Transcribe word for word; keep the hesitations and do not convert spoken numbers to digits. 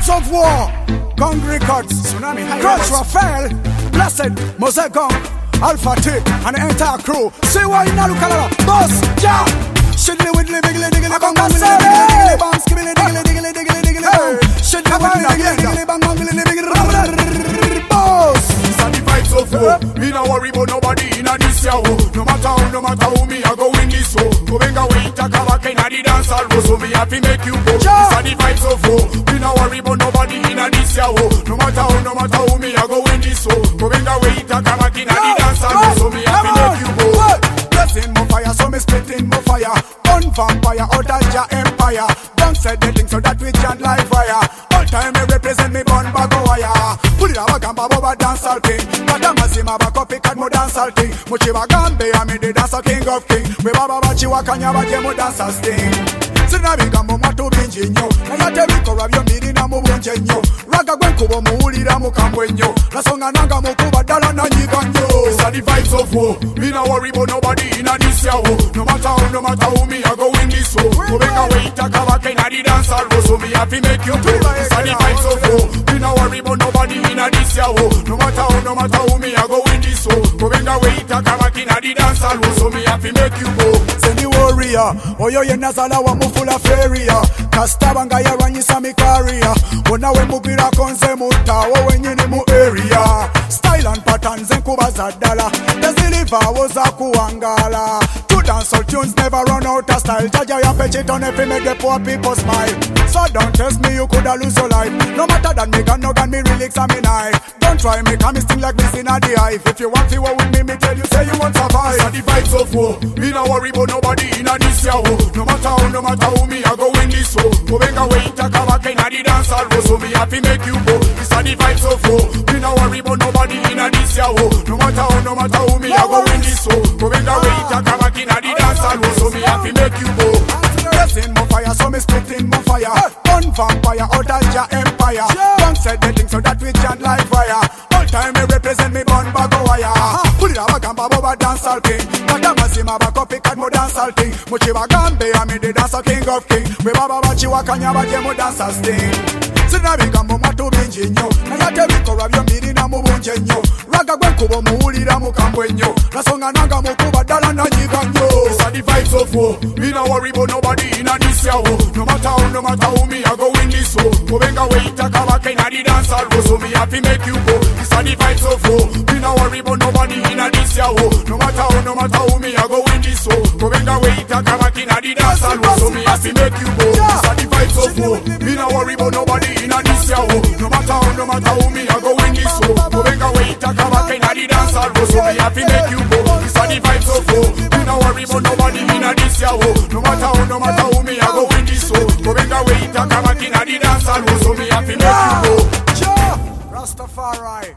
Vibes of War, Gong Records, Tsunami, Crouch Raphael, Blessed, Mosegong, Alpha T, and the entire crew. See why you now look at that? Boss, yeah! Shiddly widdly biggly diggly bang bang diggly diggly bang skibbly diggly diggly diggly diggly bang. Shiddly widdly diggly diggly bang bang diggly diggly boss. These are the vibes of war. Me no worry about nobody in a this ya wo. No matter how, no matter who me I go win this war. Go benga way ita kabaka inna the dance hall. So me happy make you go. These are the vibes of war. Me no worry about nobody in a this ya wo. No matter how, no matter who me I go win this war. Go benga way ita kabaka inna the dance hall. So me happy make you go. Blessing more fire, so me spitting more fire. On vampire, out of your empire. Don't say the thing so that we chant like fire. All time me represent me born bag of wire. Put it a gamba boba dancehall king. Madama sima ba copy cat mo dancehall thing. Muchiwa gambe I me the dancer king of king. We baba bachiwa kanya ba je mo dancehall sting. Sinabiga mu matu binjinyo. Na yate bikora byo miri na mu bunjenyo. Raga gwenkubo muulira mu kambwenyo. Nasonga nanga mu kuba dala na nyiganyo. These are the vibes of war. Me no worry about nobody in a this ya wo. No matter how, no matter who me I go win this war. Go benga way ita kabaka inna the dance hall. So me happy make you go. These are the vibes of war. Me no worry about nobody in a this ya wo. No matter how, no matter who me I go win this war. Go benga way ita kabaka inna the dance hall. So me happy make you go. Send the warrior. Oyo yena sala wa mu full of area. Kastabanga ya ranyisa mi career. Ona we mubira konse mutawo wenyini mu area. Style and patterns enkuba za dala. The deliver was a kuangala. To dancehall tunes never run out of style. Jaja ya fetch it on every make the poor people smile. So don't test me, you coulda lose your life. No matter that me gun no gun me really examine knife. Don't try me, come me sting like me in a the hive. If you want to war with me, me tell you say you won't survive. These are the vibes of war. Me no worry about nobody in a this ya wo. No matter how, no matter who me I go win this war. Go benga way ita kabaka inna the dance hall. So me happy make you go. These are the vibes of war. Me no worry about nobody in a this ya wo. No matter how, no matter who me I go win this war. Go benga way ita kabaka inna the dance hall. So me happy make you go. Blessing more fire, so me spitting more fire. On vampire, out of your empire. Don't say the thing so that we chant like fire. All time me represent me born bag of wire. Put it a gamba boba dancehall king. Madama sima ba copy cat mo dancehall thing. Muchiwa gambe I me the dancer king of king. We baba bachiwa kanya ba je mo dancehall sting. Sinabiga mu matu binjinyo. Na yate bikora byo miri na mu bunjenyo. Raga gwenkubo muulira mu kambwenyo. Nasonga nanga mu kuba dala na nyiganyo. These are the vibes of war. Me no worry about nobody in a this ya wo. No matter how, no matter who me I go win this war. Go benga way ita kabaka inna the dance hall. So me happy make you go. These are the vibes of war. Me no worry about nobody in a this ya wo. No matter how, no matter who me I go win this war. Go benga way ita kabaka inna the dance hall. So me happy make you go. These are the vibes of war. Me no worry about nobody in a this ya wo. No matter how, no matter who me I go win this war. Go benga way ita kabaka inna the dance hall. So me happy make you go. These are the vibes of war. Me no worry about nobody in a this ya wo. No matter how, no matter who me I go win this war. Go benga way ita kabaka inna the dance hall. So me happy make you go. Rastafari.